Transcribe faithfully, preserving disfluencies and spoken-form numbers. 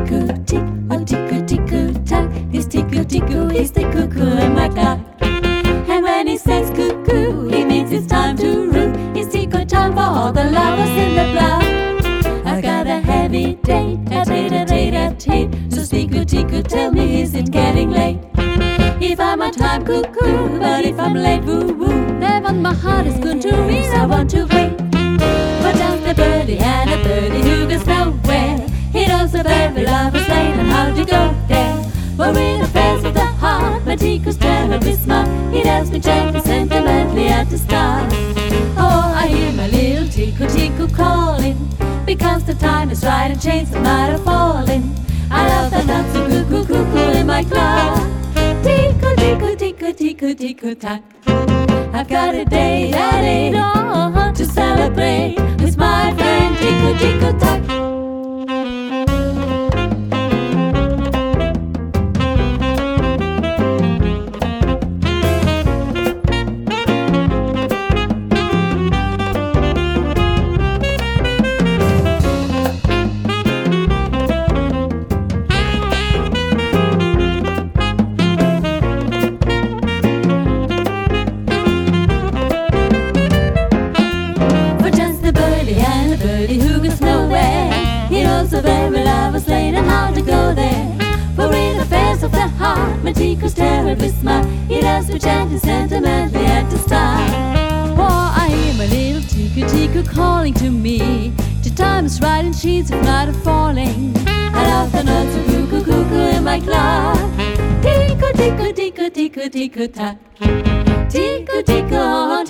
tickle tick, oh tickle tickle tack. He's tickle tickle, he's the cuckoo in my cock. And when he says cuckoo, he means it's time to root. It's tickle time for all the lovers in the block. I got a heavy date, a date, a date, a date. So tickle tickle, tell me, is it getting late? If I'm on time, cuckoo, but if I'm late, woo woo. Then on my heart is good to read, I want to wait. But down the birdie and a birdie who goes nowhere. He knows the very lover's lane and how to go there. But with affairs of the heart, my tickle's terribly smart. He does me gently, sentimentally at the start. Oh, I hear my little tickle tickle calling, because the time is right and chains are not falling. I love the dance of cuckoo cuckoo in my club. Tickle tickle tickle tickle tickle tack. I've got a day that ain't on to celebrate with my friend tickle tickle tack. So very lover's lane and how to go there. For in affairs of the heart, my tickle's terribly smart. He does me gently, sentimentally at the start. Oh, I hear my little tickle tickle calling to me. The time is right and she's not falling. I love the notes of cuckoo cuckoo in my clock. Tickle tickle tickle tickle tickle tack. Tickle tickle.